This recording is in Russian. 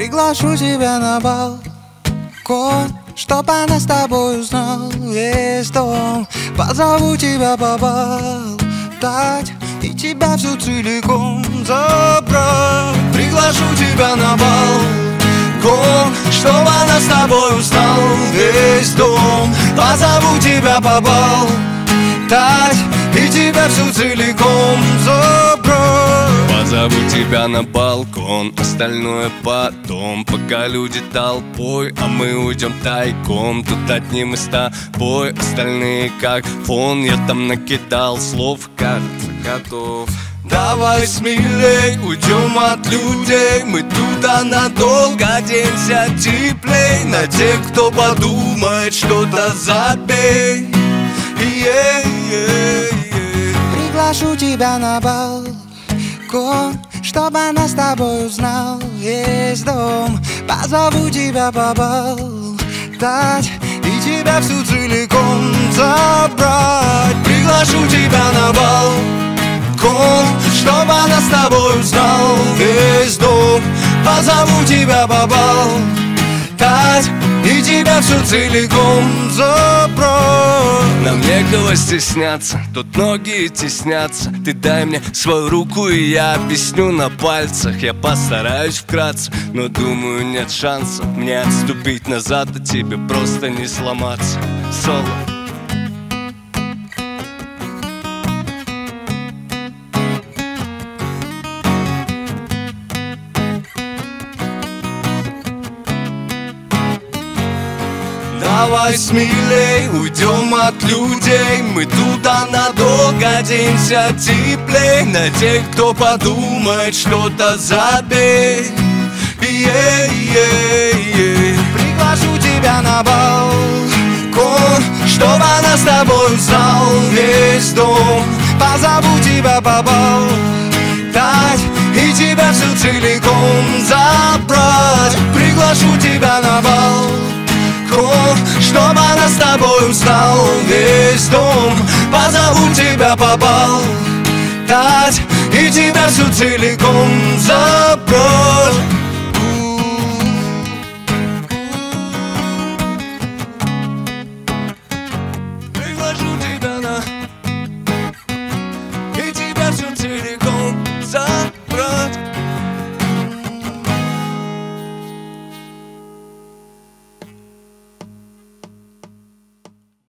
Приглашу тебя на балкон, чтоб она с тобой узнал весь дом. Позову тебя поболтать и тебя всю целиком забрать. Приглашу тебя на балкон, чтоб она с тобой узнал весь дом. Позову тебя поболтать и тебя всю целиком забрать. Позову тебя на балкон, остальное потом. Пока люди толпой, а мы уйдем тайком. Тут одни мы с тобой, остальные как фон. Я там накидал слов, кажется, готов. Давай смелей, уйдем от людей. Мы тут надолго, оденься теплей. На тех, кто подумает, что-то забей. Приглашу тебя на балкон, чтобы она с тобой узнал весь дом. Позову тебя поболтать и тебя всю целиком забрать. Приглашу тебя на балкон, чтобы она с тобой узнал весь дом. Позову тебя поболтать и тебя всю целиком забрать. Нам некого стесняться, тут многие теснятся. Ты дай мне свою руку, и я объясню на пальцах. Я постараюсь вкратце, но думаю, нет шансов мне отступить назад, а тебе просто не сломаться. Соло. Давай смелей, уйдем от людей. Мы тут надолго, оденься теплей. На тех, кто подумает, что-то забей. Приглашу тебя на балкон, чтобы она с тобой узнал весь дом. Позову тебя поболтать и тебя всю целиком забрать. Приглашу тебя на балкон, чтобы она с тобой узнал весь дом. Позову тебя поболтать и тебя всю целиком забрать.